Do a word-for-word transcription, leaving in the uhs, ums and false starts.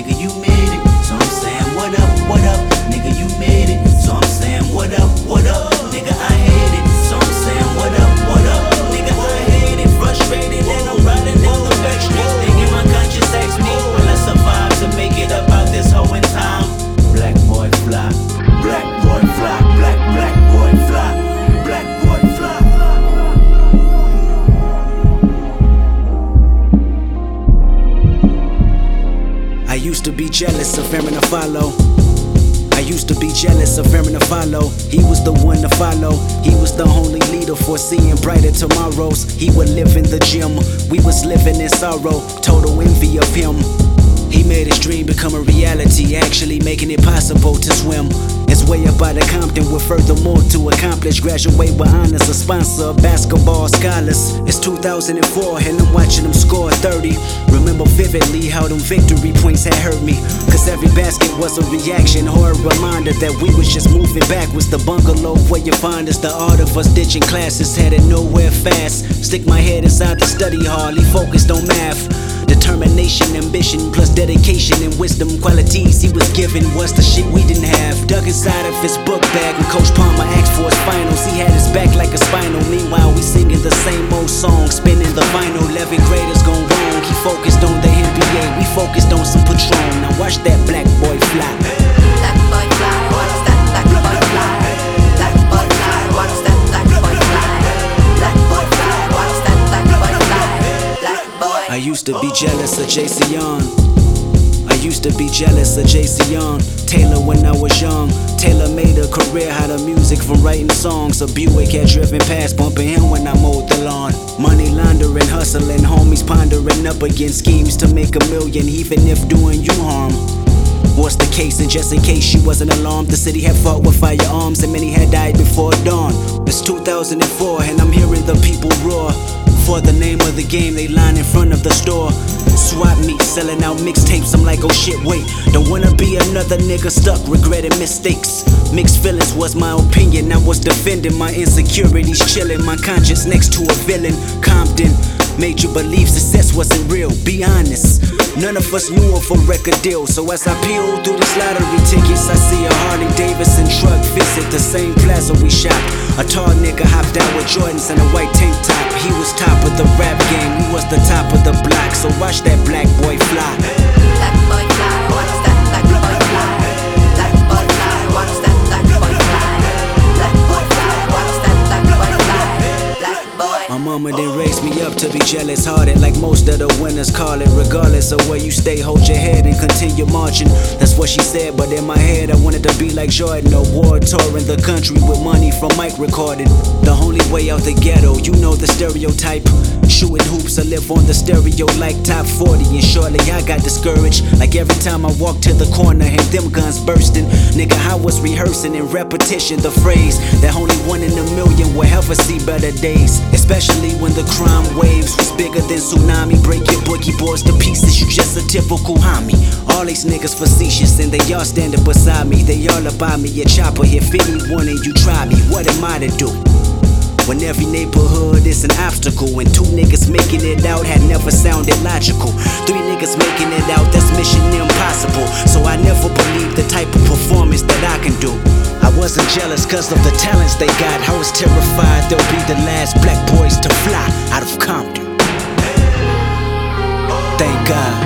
nigga, you made it. So I'm saying, what up, what up, nigga, you made it. So I'm saying, what up, what up, nigga, I hate it. So I'm saying, what up, what up, nigga, I hate it. Frustrated and I'm riding down the back streets, thinking my conscience asks me, will I survive to make it up out this hoe in time? Black boy fly, black boy fly, black, black boy fly, black boy fly. I used to be jealous of Aaron to follow. I used to be jealous of Aaron to follow. He was the one to follow. He was the only leader foreseeing brighter tomorrows. He would live in the gym. We was living in sorrow. Total envy of him. He made his dream become a reality, actually making it possible to swim. It's way up out of Compton with furthermore to accomplish. Graduate with honors, a sponsor of basketball scholars. It's two thousand four and I'm watching them score thirty. Remember vividly how them victory points had hurt me. Cause every basket was a reaction or a reminder that we was just moving backwards. The bungalow where you find us, the art of us ditching classes, headed nowhere fast. Stick my head inside the study hall, focused on math. Determination, ambition, plus dedication and wisdom qualities he was given was the shit we didn't have. Dug inside of his book bag and Coach Palmer asked for his finals. He had his back like a spinal. Meanwhile, we singing the same old song, spinning the vinyl. eleventh graders gone wrong. He focused on the N B A, we focused on some Patron. Now watch that black boy fly. Black boy fly, watch that black boy fly. Black boy fly, watch that black boy fly. Black boy fly, watch that black boy fly. Black boy. I used to be jealous of J C Young. I used to be jealous of J C Young. Taylor when I was young. Taylor made a career out of music from writing songs. A Buick had driven past, bumping him when I mowed the lawn. Money laundering, hustling, homies pondering up against schemes to make a million, even if doing you harm. What's the case? And just in case you wasn't alarmed, the city had fought with firearms and many had died before dawn. It's two thousand four and I'm hearing the people roar. For the name of the game, they line in front of the store. Swap meet, selling out mixtapes. I'm like, oh shit, wait. Don't wanna be another nigga stuck regretting mistakes. Mixed feelings was my opinion. I was defending my insecurities, chilling my conscience next to a villain. Compton made you believe success wasn't real. Be honest, none of us knew of a record deal. So as I peel through these lottery tickets, I see a Harley Davidson truck visit the same plaza we shopped. A tall nigga hopped out with Jordans and a white tank top. He was top of the rap game, we was the top of the block. So watch that black boy fly. Black boy fly, watch that black boy fly. Black boy fly, watch that black boy fly. Black boy fly, watch that black boy fly. Black boy. My mama didn't raise me up to be jealous hearted like most of the winners call it. Regardless of where you stay, hold your head and continue marching. That's what she said, but in my head I wanted to be like Jordan. Award touring the country with money from mic recording. The only way out the ghetto, you know the stereotype. Shooting hoops, I live on the stereo like top forty. And shortly I got discouraged, like every time I walked to the corner and them guns bursting. Nigga, I was rehearsing in repetition the phrase that only one in a million will ever see better days. Especially when the crime waves was bigger than tsunami. Break your boogie boards to pieces, you just a typical homie. All these niggas facetious and they all standing beside me. They all about me, a chopper here, fit me one and you try me. What am I to do? When every neighborhood is an obstacle, and two niggas making it out had never sounded logical. Three niggas making it out, that's mission impossible. So I never believed the type of performance that I can do. I wasn't jealous cause of the talents they got. I was terrified they'll be the last black boys to fly out of Compton. Thank God.